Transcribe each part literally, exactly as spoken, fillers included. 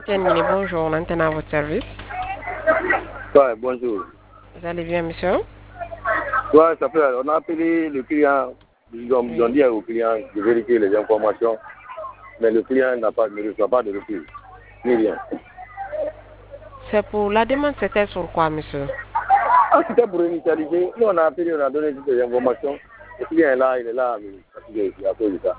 Tiens, bonjour, on entend à votre service. Ouais, bonjour. Vous allez bien, monsieur? Ouais, ça fait, on a appelé le client, ils ont, ils ont Oui. dit au client de vérifier les informations, mais le client n'a pas, ne reçoit pas de retour, ni rien. C'est pour la demande, c'était sur quoi, monsieur? Ah, c'était pour initialiser. Nous, on a appelé, on a donné toutes les informations. Le client est là, il est là, mais fatigué, il a cause de ça.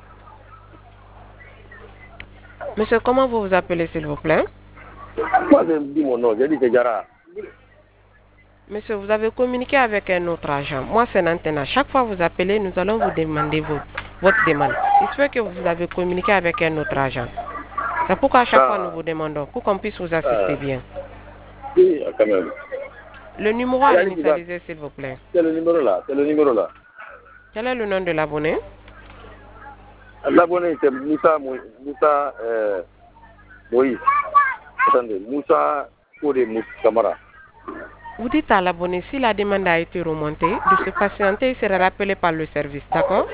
Monsieur, comment vous vous appelez, s'il vous plaît? Moi, j'ai dit mon nom, j'ai dit c'est Jara. Monsieur, vous avez communiqué avec un autre agent. Moi, c'est Nantena. Chaque fois que vous appelez, nous allons vous demander vos- votre demande. Il se fait que vous avez communiqué avec un autre agent. C'est pourquoi à chaque fois nous Ah, vous demandons, pour qu'on puisse vous assister ah, bien. oui, quand même. Le numéro à Il a dit qu'il va- initialiser, s'il vous plaît. C'est le numéro là, c'est le numéro là. Quel est le nom de l'abonné? L'abonné, c'est Moussa, Mo- Moussa euh, Moïse. Attendez, Moussa Kode Moussa Kamara. Vous dites à l'abonné si la demande a été remontée, de se patienter, il sera rappelé par le service, d'accord?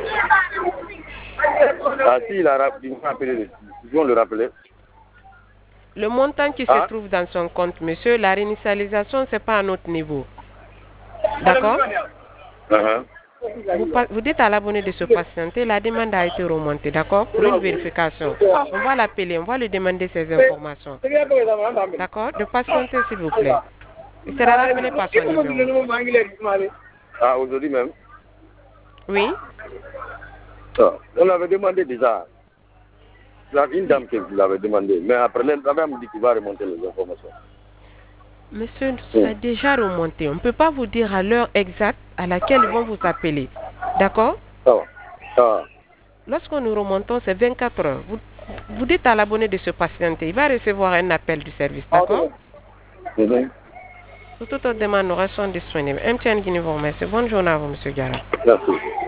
Ah, si, il a rap- ils vont appeler, le- ils vont le rappeler. Le montant qui se Ah, trouve dans son compte, monsieur, la réinitialisation, ce n'est pas à notre niveau. D'accord? uh-huh. Vous, pa- vous dites à l'abonné de se patienter, la demande a été remontée, d'accord? Pour une vérification. On va l'appeler, on va lui demander ces informations. D'accord? De patienter, s'il vous plaît. Il sera rappelé par son numéro. Ah, aujourd'hui même. Oui? Ah, on avait demandé déjà. Il y a une dame qui l'avait demandé, mais après, la dame dit qu'il va remonter les informations. Monsieur, ça a Hmm. déjà remonté. On ne peut pas vous dire à l'heure exacte à laquelle ils vont vous appeler. D'accord? Ah, ah, Lorsque nous remontons, c'est vingt-quatre heures. Vous, vous dites à l'abonné de se patienter. Il va recevoir un appel du service, d'accord? mhm. Pour toute autre demande, nous restons disponibles. M T N Guinée vous remercie. Bonne journée à vous, monsieur Gara. Merci.